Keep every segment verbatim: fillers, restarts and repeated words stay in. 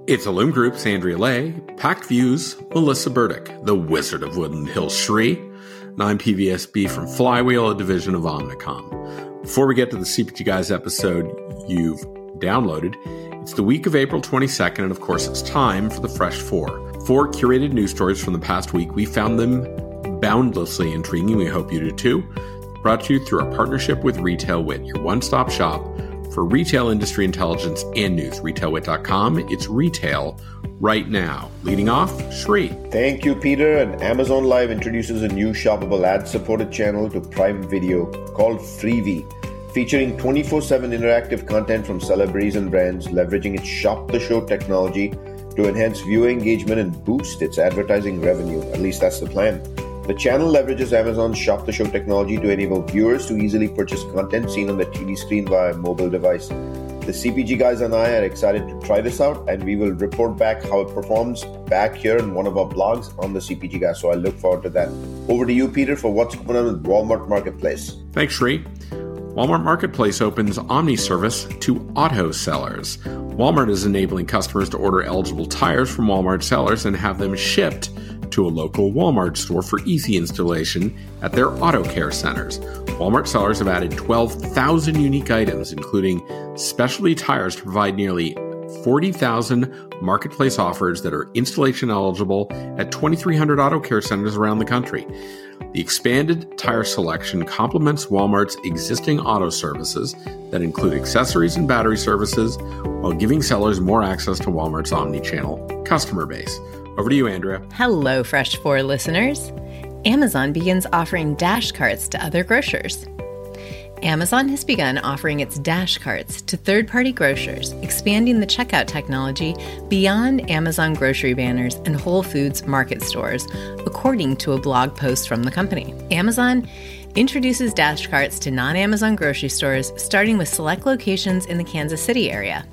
It's Illume Group's Andrea Lay, Pact View's Melissa Burdick, the Wizard of Woodland Hills Shri, and I'm P V S B from Flywheel, a division of Omnicom. Before we get to the C P G Guys episode you've downloaded, it's the week of April twenty-second, and of course it's time for the Fresh Four. Four curated news stories from the past week. We found them boundlessly intriguing. We hope you do too. Brought to you through our partnership with Retail Wit, your one-stop shop for retail industry intelligence and news. retail wit dot com. It's retail right now. Leading off, Shri. Thank you, Peter. And Amazon Live introduces a new shoppable ad-supported channel to Prime Video called Freevee, featuring twenty-four seven interactive content from celebrities and brands, leveraging its Shop the Show technology to enhance viewer engagement and boost its advertising revenue. At least that's the plan. The channel leverages Amazon's Shop the Show technology to enable viewers to easily purchase content seen on the T V screen via a mobile device. The C P G guys and I are excited to try this out, and we will report back how it performs back here in one of our blogs on the C P G guys. So I look forward to that. Over to you, Peter, for what's going on with Walmart Marketplace. Thanks, Shri. Walmart Marketplace opens Omni service to auto sellers. Walmart is enabling customers to order eligible tires from Walmart sellers and have them shipped to a local Walmart store for easy installation at their auto care centers. Walmart sellers have added twelve thousand unique items, including specialty tires, to provide nearly forty thousand marketplace offers that are installation eligible at twenty-three hundred auto care centers around the country. The expanded tire selection complements Walmart's existing auto services that include accessories and battery services, while giving sellers more access to Walmart's omni-channel customer base. Over to you, Andrea. Hello, Fresh Four listeners. Amazon begins offering Dash Carts to other grocers. Amazon has begun offering its Dash Carts to third-party grocers, expanding the checkout technology beyond Amazon grocery banners and Whole Foods market stores, according to a blog post from the company. Amazon introduces Dash Carts to non-Amazon grocery stores, starting with select locations in the Kansas City area.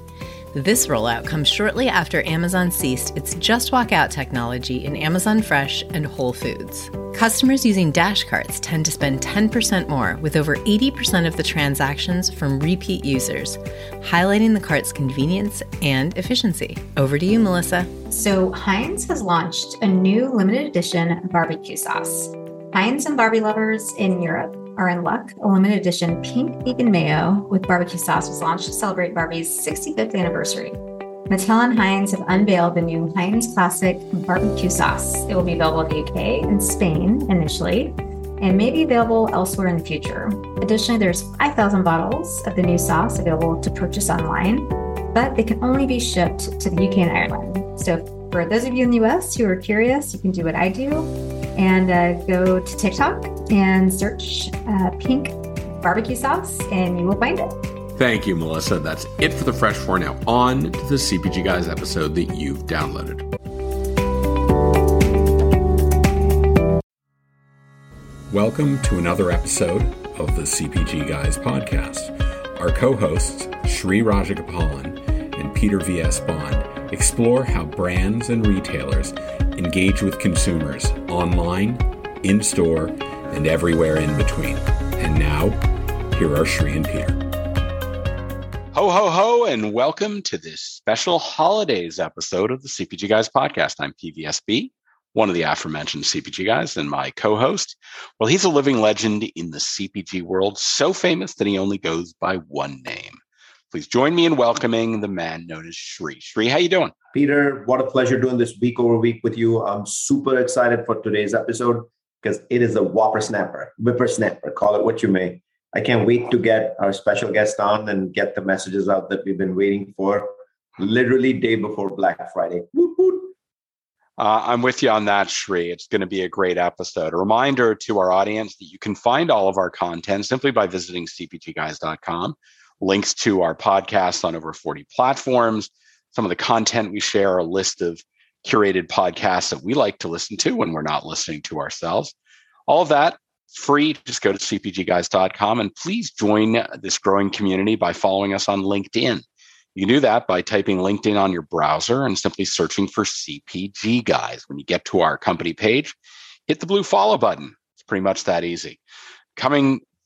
This rollout comes shortly after Amazon ceased its Just Walk Out technology in Amazon Fresh and Whole Foods. Customers using Dash Carts tend to spend ten percent more, with over eighty percent of the transactions from repeat users, highlighting the cart's convenience and efficiency. Over to you, Melissa. So Heinz has launched a new limited edition barbecue sauce. Heinz and Barbie lovers in Europe are in luck. A limited edition pink vegan mayo with barbecue sauce was launched to celebrate Barbie's sixty-fifth anniversary. Mattel and Heinz have unveiled the new Heinz Classic barbecue sauce. It will be available in the U K and Spain initially, and may be available elsewhere in the future. Additionally, there's five thousand bottles of the new sauce available to purchase online, but they can only be shipped to the U K and Ireland. So for those of you in the U S who are curious, you can do what I do and uh, go to TikTok and search uh, pink barbecue sauce, and you will find it. Thank you, Melissa. That's it for the Fresh Four. Now on to the C P G Guys episode that you've downloaded. Welcome to another episode of the C P G Guys podcast. Our co-hosts, Shri Rajagopalan and Peter V S. Bond, explore how brands and retailers engage with consumers online, in-store, and everywhere in between. And now, here are Shri and Peter. Ho, ho, ho, and welcome to this special holidays episode of the C P G Guys podcast. I'm P V S B, one of the aforementioned C P G Guys, and my co-host. Well, he's a living legend in the C P G world, so famous that he only goes by one name. Please join me in welcoming the man known as Shri. Shri, how you doing? Peter, what a pleasure doing this week over week with you. I'm super excited for today's episode because it is a whopper snapper, whippersnapper, call it what you may. I can't wait to get our special guest on and get the messages out that we've been waiting for, literally day before Black Friday. Woot, woot. Uh, I'm with you on that, Shri. It's going to be a great episode. A reminder to our audience that you can find all of our content simply by visiting c p g guys dot com. Links to our podcasts on over forty platforms. Some of the content we share, a list of curated podcasts that we like to listen to when we're not listening to ourselves. All of that free. Just go to c p g guys dot com and please join this growing community by following us on LinkedIn. You can do that by typing LinkedIn on your browser and simply searching for C P G Guys. When you get to our company page, hit the blue follow button. It's pretty much that easy. Coming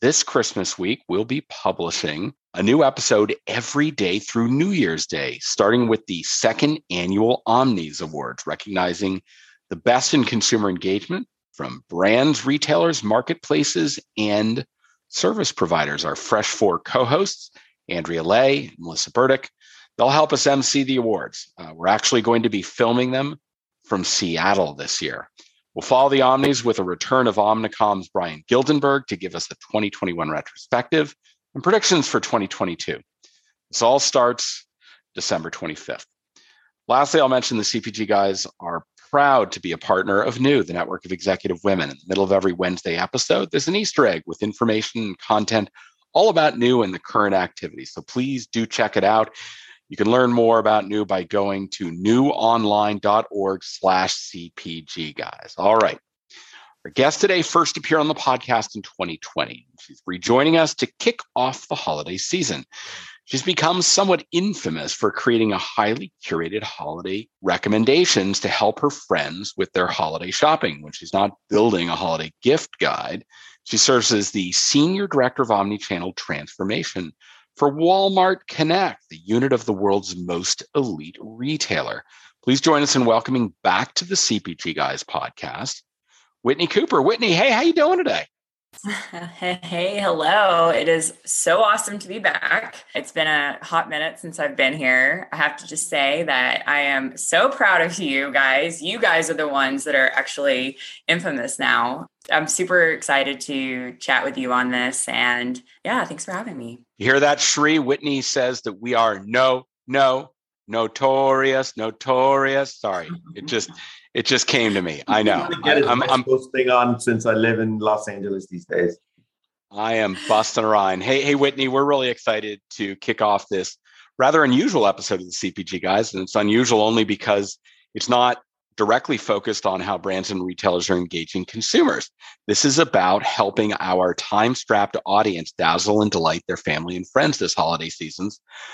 This Christmas week, we'll be publishing a new episode every day through New Year's Day, starting with the second annual Omnis Awards, recognizing the best in consumer engagement from brands, retailers, marketplaces, and service providers. Our Fresh Four co-hosts, Andrea Lay and Melissa Burdick, they'll help us emcee the awards. Uh, we're actually going to be filming them from Seattle this year. We'll follow the Omnis with a return of Omnicom's Brian Gildenberg to give us the twenty twenty-one retrospective and predictions for twenty twenty-two. This all starts December twenty-fifth. Lastly, I'll mention the C P G Guys are proud to be a partner of New, the network of executive women. In the middle of every Wednesday episode, there's an Easter egg with information and content all about New and the current activities. So please do check it out. You can learn more about New by going to newonline.org slash CPG guys. All right. Our guest today first appeared on the podcast in twenty twenty. She's rejoining us to kick off the holiday season. She's become somewhat infamous for creating a highly curated holiday recommendations to help her friends with their holiday shopping. When she's not building a holiday gift guide, she serves as the Senior Director of Omnichannel Transformation for Walmart Connect, the unit of the world's most elite retailer. Please join us in welcoming back to the C P G Guys podcast, Whitney Cooper. Whitney, hey, how you doing today? Hey, hey, hello. It is so awesome to be back. It's been a hot minute since I've been here. I have to just say that I am so proud of you guys. You guys are the ones that are actually infamous now. I'm super excited to chat with you on this. And yeah, thanks for having me. You hear that, Shri? Whitney says that we are no, no, notorious, notorious. Sorry, it just... It just came to me. I know. I, I'm, I'm thing on since I live in Los Angeles these days. I am busting a rhyme. Hey, hey, Whitney, we're really excited to kick off this rather unusual episode of the C P G Guys. And it's unusual only because it's not directly focused on how brands and retailers are engaging consumers. This is about helping our time-strapped audience dazzle and delight their family and friends this holiday season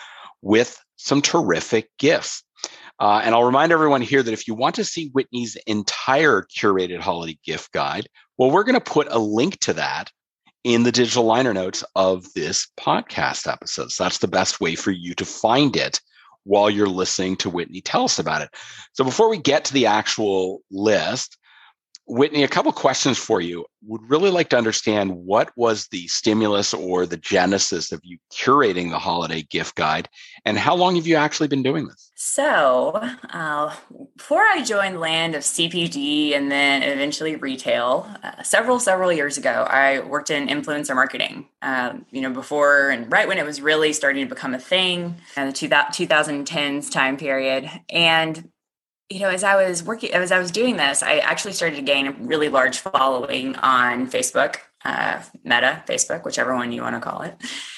with some terrific gifts. Uh, and I'll remind everyone here that if you want to see Whitney's entire curated holiday gift guide, well, we're going to put a link to that in the digital liner notes of this podcast episode. So that's the best way for you to find it while you're listening to Whitney tell us about it. So before we get to the actual list, Whitney, a couple questions for you. Would really like to understand what was the stimulus or the genesis of you curating the holiday gift guide, and how long have you actually been doing this? So uh, before I joined Land of C P G and then eventually retail, uh, several, several years ago, I worked in influencer marketing, um, you know, before and right when it was really starting to become a thing in the twenty tens time period. And you know, as I was working, as I was doing this, I actually started to gain a really large following on Facebook, uh, Meta, Facebook, whichever one you want to call it.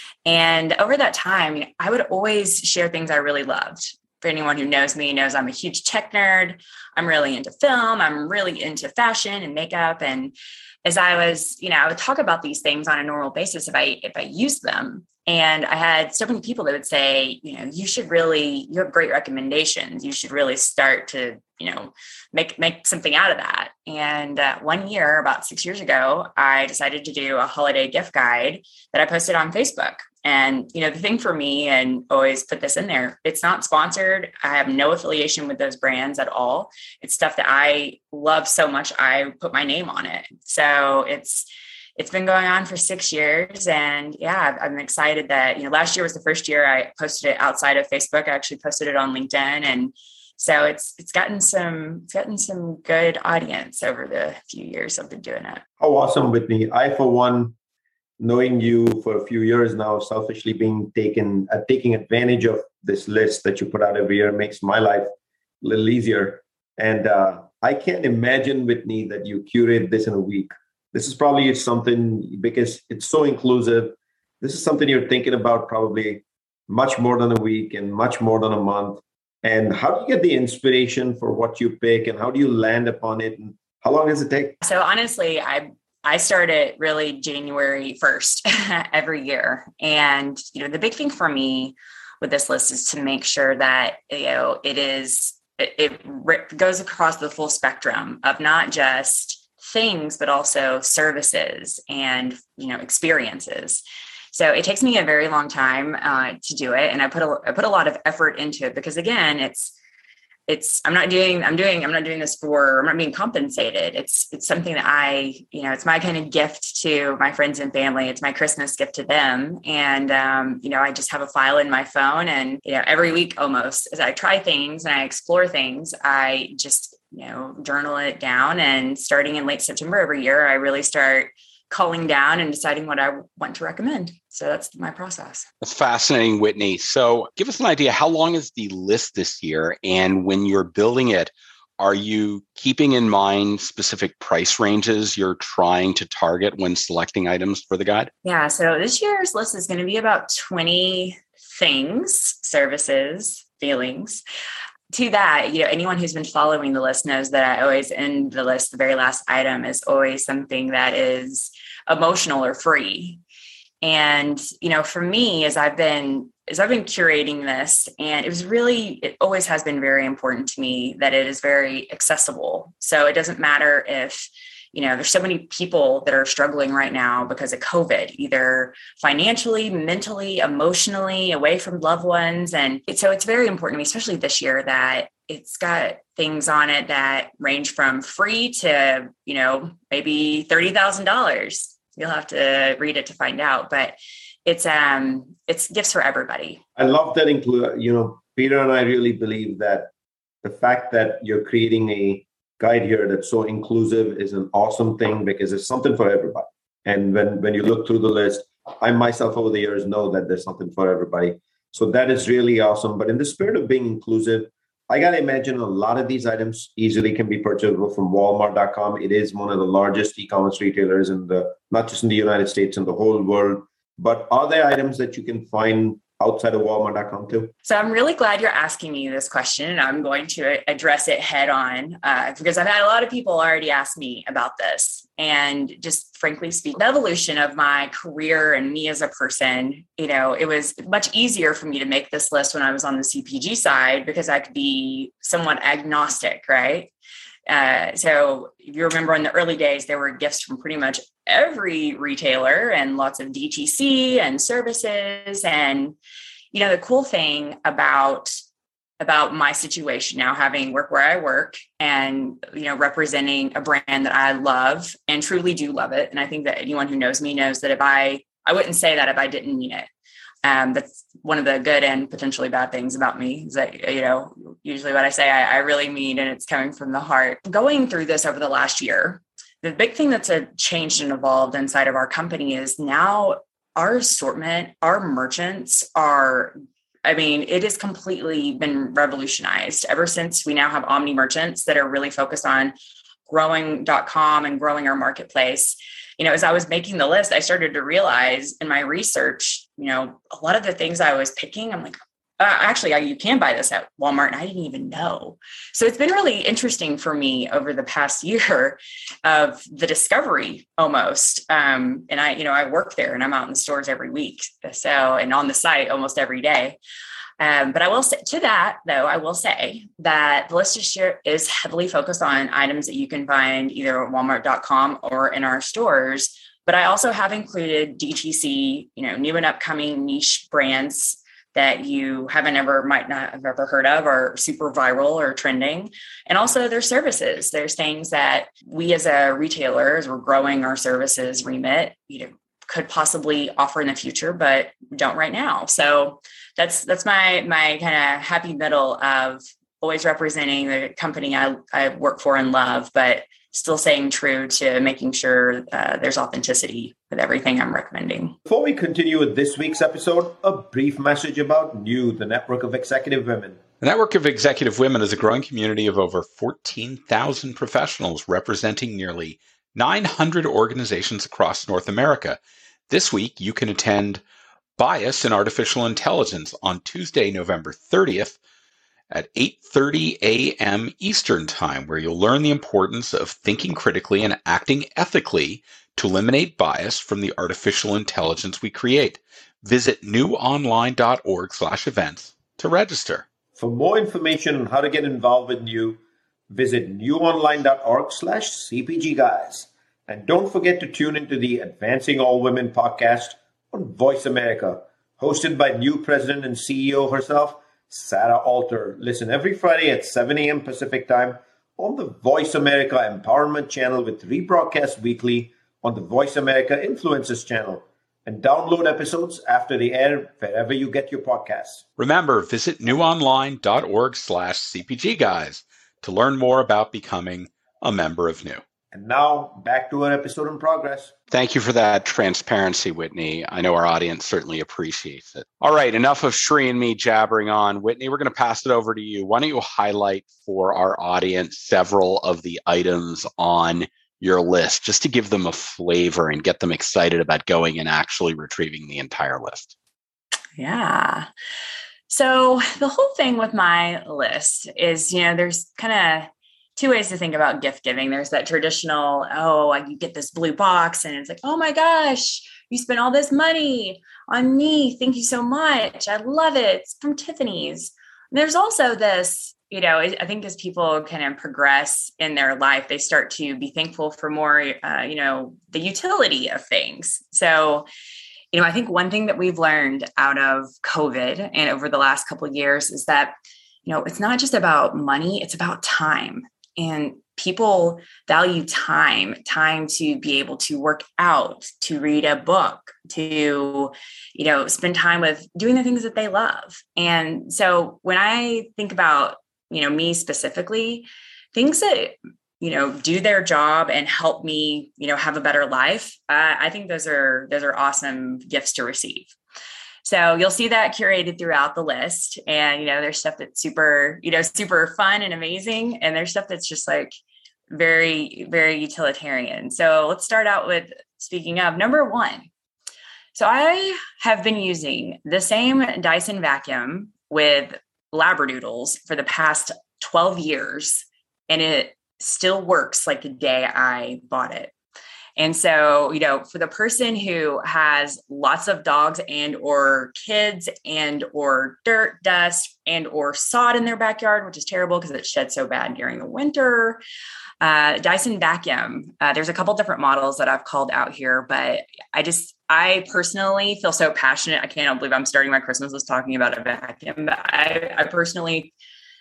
And over that time, I would always share things I really loved. For anyone who knows me, knows I'm a huge tech nerd. I'm really into film. I'm really into fashion and makeup. And as I was, you know, I would talk about these things on a normal basis if I if I used them. And I had so many people that would say, you know, you should really, you have great recommendations. You should really start to, you know, make make something out of that. And uh, one year, about six years ago, I decided to do a holiday gift guide that I posted on Facebook. And, you know, the thing for me, and always put this in there, it's not sponsored. I have no affiliation with those brands at all. It's stuff that I love so much, I put my name on it. So it's, It's been going on for six years. And yeah, I'm excited that, you know, last year was the first year I posted it outside of Facebook. I actually posted it on LinkedIn. And so it's, it's gotten some, it's gotten some good audience over the few years I've been doing it. How awesome, Whitney. I, for one, knowing you for a few years now, selfishly being taken, uh, taking advantage of this list that you put out every year makes my life a little easier. And uh, I can't imagine, Whitney, that you curate this in a week. This is probably something, because it's so inclusive. This is something you're thinking about probably much more than a week and much more than a month. And how do you get the inspiration for what you pick, and how do you land upon it? And how long does it take? So honestly, I I started really January first every year. And, you know, the big thing for me with this list is to make sure that, you know, it is, it, it goes across the full spectrum of not just things, but also services and, you know, experiences. So it takes me a very long time uh, to do it. And I put a, I put a lot of effort into it because, again, it's, it's, I'm not doing, I'm doing, I'm not doing this for, I'm not being compensated. It's, it's something that I, you know, it's my kind of gift to my friends and family. It's my Christmas gift to them. And, um, you know, I just have a file in my phone, and, you know, every week almost as I try things and I explore things, I just, you know, journal it down. And starting in late September every year, I really start culling down and deciding what I want to recommend. So that's my process. That's fascinating, Whitney. So give us an idea, how long is the list this year? And when you're building it, are you keeping in mind specific price ranges you're trying to target when selecting items for the guide? Yeah. So this year's list is going to be about twenty things, services, feelings. To that, you know, anyone who's been following the list knows that I always end the list. The very last item is always something that is emotional or free. And, you know, for me, as I've been, as I've been curating this, and it was really, it always has been very important to me that it is very accessible. So it doesn't matter if, you know, there's so many people that are struggling right now because of COVID, either financially, mentally, emotionally, away from loved ones. And it, so it's very important to me, especially this year, that it's got things on it that range from free to, you know, maybe thirty thousand dollars. You'll have to read it to find out, but it's, um, it's gifts for everybody. I love that include, you know, Peter and I really believe that the fact that you're creating a guide here that's so inclusive is an awesome thing, because it's something for everybody. And when, when you look through the list, I myself over the years know that there's something for everybody. So that is really awesome. But in the spirit of being inclusive, I got to imagine a lot of these items easily can be purchased from Walmart dot com. It is one of the largest e-commerce retailers in the, not just in the United States, in the whole world. But are there items that you can find outside of Walmart dot com too? So I'm really glad you're asking me this question, and I'm going to address it head on uh, because I've had a lot of people already ask me about this. And just frankly speaking, the evolution of my career and me as a person, you know, it was much easier for me to make this list when I was on the C P G side because I could be somewhat agnostic, right? Uh, so if you remember in the early days, there were gifts from pretty much every retailer and lots of D T C and services. And, you know, the cool thing about, about my situation now, having worked where I work and, you know, representing a brand that I love and truly do love it. And I think that anyone who knows me knows that if I, I wouldn't say that if I didn't mean it. Um, that's one of the good and potentially bad things about me is that, you know, usually what I say, I, I really mean, and it's coming from the heart. Going through this over the last year, the big thing that's a changed and evolved inside of our company is now our assortment, our merchants are, I mean, it has completely been revolutionized ever since we now have omni merchants that are really focused on growing dot com and growing our marketplace. You know, as I was making the list, I started to realize in my research, you know, a lot of the things I was picking, I'm like, uh, actually, I, you can buy this at Walmart, and I didn't even know. So it's been really interesting for me over the past year of the discovery almost. Um, and I, you know, I work there and I'm out in the stores every week. So, and on the site almost every day. Um, but I will say to that, though, I will say that the list this year is heavily focused on items that you can find either at Walmart dot com or in our stores. But I also have included D T C, you know, new and upcoming niche brands that you haven't ever, might not have ever heard of, or super viral or trending. And also there's services. There's things that we as a retailer, as we're growing our services remit, you know, could possibly offer in the future, but don't right now. So that's that's my my kind of happy middle of always representing the company I, I work for and love, but still staying true to making sure uh, there's authenticity with everything I'm recommending. Before we continue with this week's episode, a brief message about New, the network of executive women. The Network of Executive Women is a growing community of over fourteen thousand professionals representing nearly nine hundred organizations across North America. This week, you can attend Bias in Artificial Intelligence on Tuesday, November thirtieth at eight thirty a.m. Eastern Time, where you'll learn the importance of thinking critically and acting ethically to eliminate bias from the artificial intelligence we create. Visit newonline.org slash events to register. For more information on how to get involved with New, visit newonline.org slash CPG guys. And don't forget to tune into the Advancing All Women podcast on Voice America, hosted by new president and C E O herself, Sarah Alter. Listen every Friday at seven a.m. Pacific time on the Voice America Empowerment channel, with rebroadcast weekly on the Voice America Influencers channel. And download episodes after they air wherever you get your podcasts. Remember, visit newonline.org slash CPG guys to learn more about becoming a member of New. And now back to our episode in progress. Thank you for that transparency, Whitney. I know our audience certainly appreciates it. All right, enough of Sri and me jabbering on. Whitney, we're going to pass it over to you. Why don't you highlight for our audience several of the items on your list, just to give them a flavor and get them excited about going and actually retrieving the entire list? Yeah. So the whole thing with my list is, you know, there's kind of two ways to think about gift giving. There's that traditional, oh, you get this blue box and it's like, oh my gosh, you spent all this money on me. Thank you so much. I love it. It's from Tiffany's. And there's also this, you know, I think as people kind of progress in their life, they start to be thankful for more, uh, you know, the utility of things. So, you know, I think one thing that we've learned out of COVID and over the last couple of years is that, you know, it's not just about money, it's about time. And people value time, time to be able to work out, to read a book, to, you know, spend time with doing the things that they love. And so when I think about, you know, me specifically, things that, you know, do their job and help me, you know, have a better life, uh, I think those are, those are awesome gifts to receive. So you'll see that curated throughout the list. And, you know, there's stuff that's super, you know, super fun and amazing. And there's stuff that's just like very, very utilitarian. So let's start out with, speaking of, number one. So I have been using the same Dyson vacuum with Labradoodles for the past twelve years, and it still works like the day I bought it. And so, you know, for the person who has lots of dogs and or kids and or dirt, dust and or sod in their backyard, which is terrible because it sheds so bad during the winter, uh, Dyson vacuum, uh, there's a couple different models that I've called out here, but I just, I personally feel so passionate. I can't believe I'm starting my Christmas list talking about a vacuum, but I, I personally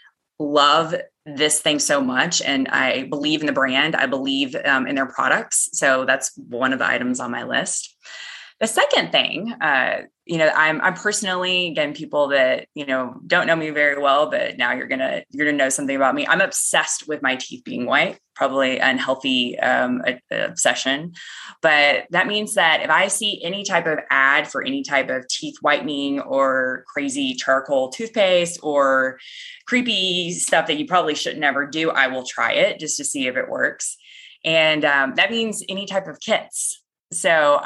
love this thing so much. And I believe in the brand. I believe um, in their products. So that's one of the items on my list. The second thing, uh, you know, I'm, I'm personally, again, people that, you know, don't know me very well, but now you're going to, you're going to know something about me. I'm obsessed with my teeth being white, probably unhealthy um, obsession. But that means that if I see any type of ad for any type of teeth whitening or crazy charcoal toothpaste or creepy stuff that you probably should never do, I will try it just to see if it works. And um, that means any type of kits. So uh,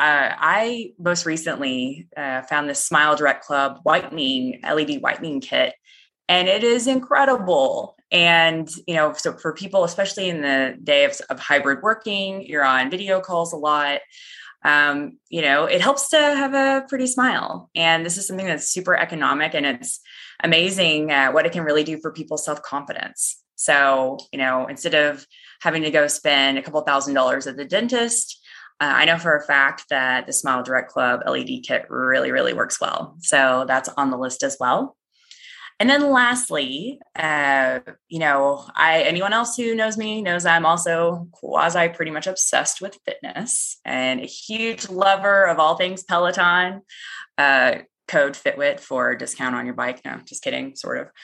I most recently uh, found this Smile Direct Club whitening, L E D whitening kit, and it is incredible. And, you know, so for people, especially in the day of, of hybrid working, you're on video calls a lot, um, you know, it helps to have a pretty smile. And this is something that's super economic, and it's amazing uh, what it can really do for people's self-confidence. So, you know, instead of having to go spend a couple thousand dollars at the dentist, Uh, I know for a fact that the Smile Direct Club L E D kit really, really works well. So that's on the list as well. And then lastly, uh, you know, I anyone else who knows me knows I'm also quasi pretty much obsessed with fitness and a huge lover of all things Peloton. Uh, code FitWit for a discount on your bike. No, just kidding, sort of.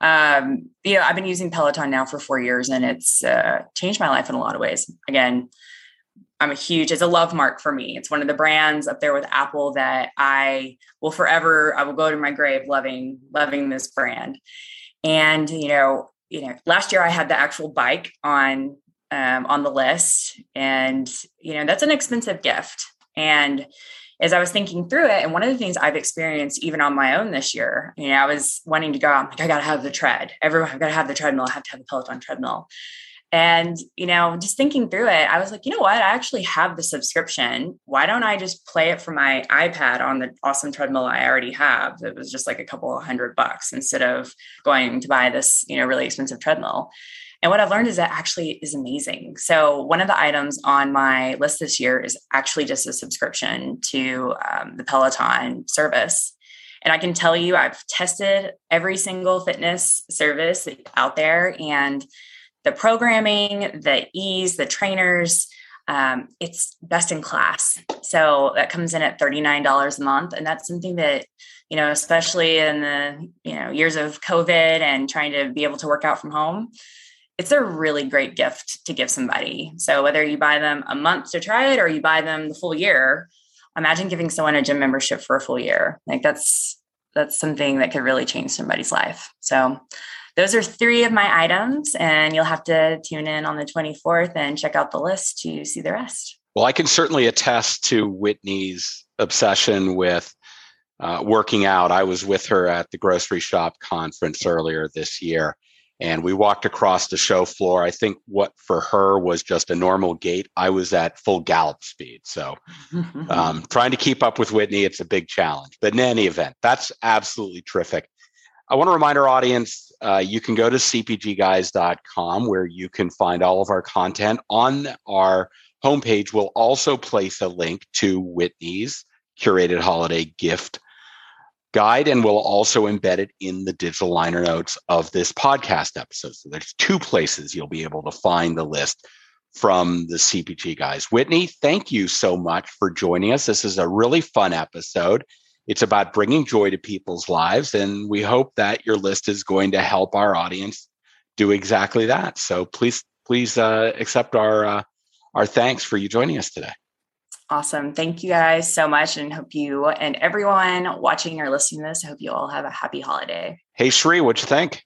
Um, you know, I've been using Peloton now for four years and it's uh, changed my life in a lot of ways. Again, I'm a huge, it's a love mark for me. It's one of the brands up there with Apple that I will forever, I will go to my grave loving, loving this brand. And, you know, you know, last year I had the actual bike on, um, on the list, and, you know, that's an expensive gift. And as I was thinking through it, and one of the things I've experienced even on my own this year, you know, I was wanting to go, I'm like, I got to have the tread. Everyone, I've got to have the treadmill. I have to have the Peloton treadmill. And, you know, just thinking through it, I was like, you know what? I actually have the subscription. Why don't I just play it from my iPad on the awesome treadmill I already have? It was just like a couple of hundred bucks instead of going to buy this, you know, really expensive treadmill. And what I've learned is that actually is amazing. So one of the items on my list this year is actually just a subscription to um, the Peloton service. And I can tell you, I've tested every single fitness service out there, and the programming, the ease, the trainers, um, it's best in class. So that comes in at thirty-nine dollars a month. And that's something that, you know, especially in the, you know, years of COVID and trying to be able to work out from home, it's a really great gift to give somebody. So whether you buy them a month to try it or you buy them the full year, imagine giving someone a gym membership for a full year. Like that's, that's something that could really change somebody's life. So those are three of my items, and you'll have to tune in on the twenty-fourth and check out the list to see the rest. Well, I can certainly attest to Whitney's obsession with uh, working out. I was with her at the Grocery Shop conference earlier this year, and we walked across the show floor. I think what for her was just a normal gait, I was at full gallop speed. So um, trying to keep up with Whitney, it's a big challenge. But in any event, that's absolutely terrific. I want to remind our audience, uh, you can go to c p g guys dot com where you can find all of our content. On our homepage, we'll also place a link to Whitney's curated holiday gift guide, and we'll also embed it in the digital liner notes of this podcast episode. So there's two places you'll be able to find the list from the C P G guys. Whitney, thank you so much for joining us. This is a really fun episode. It's about bringing joy to people's lives, and we hope that your list is going to help our audience do exactly that. So please, please uh, accept our uh, our thanks for you joining us today. Awesome. Thank you guys so much, and hope you and everyone watching or listening to this, I hope you all have a happy holiday. Hey, Sri, what'd you think?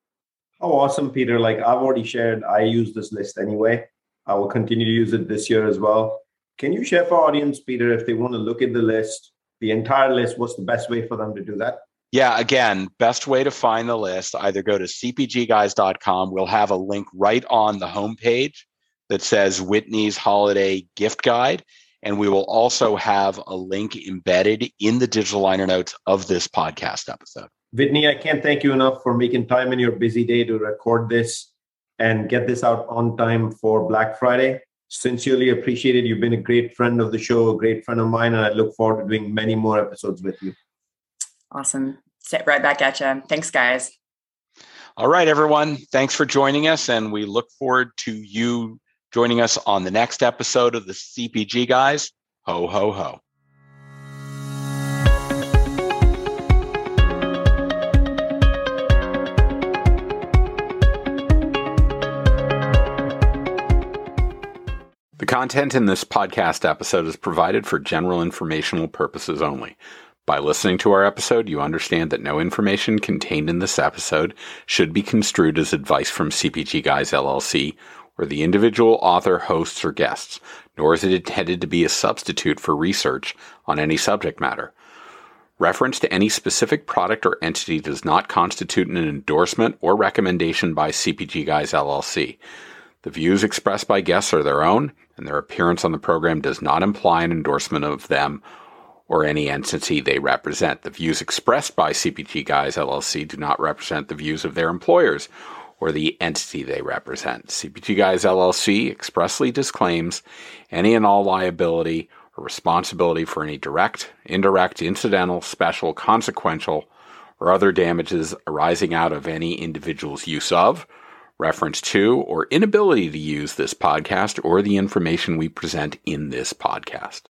Oh, awesome, Peter. Like I've already shared, I use this list anyway. I will continue to use it this year as well. Can you share for our audience, Peter, if they want to look at the list, the entire list, what's the best way for them to do that? Yeah, again, best way to find the list, either go to c p g guys dot com. We'll have a link right on the homepage that says Whitney's Holiday Gift Guide. And we will also have a link embedded in the digital liner notes of this podcast episode. Whitney, I can't thank you enough for making time in your busy day to record this and get this out on time for Black Friday. Sincerely appreciated. You've been a great friend of the show, a great friend of mine, and I look forward to doing many more episodes with you. Awesome. Sit right back at you. Thanks, guys. All right, everyone. Thanks for joining us, and we look forward to you joining us on the next episode of the C P G Guys. Ho, ho, ho. The content in this podcast episode is provided for general informational purposes only. By listening to our episode, you understand that no information contained in this episode should be construed as advice from C P G Guys L L C or the individual author, hosts, or guests, nor is it intended to be a substitute for research on any subject matter. Reference to any specific product or entity does not constitute an endorsement or recommendation by C P G Guys L L C. The views expressed by guests are their own, and their appearance on the program does not imply an endorsement of them or any entity they represent. The views expressed by C P G Guys L L C do not represent the views of their employers or the entity they represent. C P G Guys L L C expressly disclaims any and all liability or responsibility for any direct, indirect, incidental, special, consequential, or other damages arising out of any individual's use of, reference to, or inability to use this podcast or the information we present in this podcast.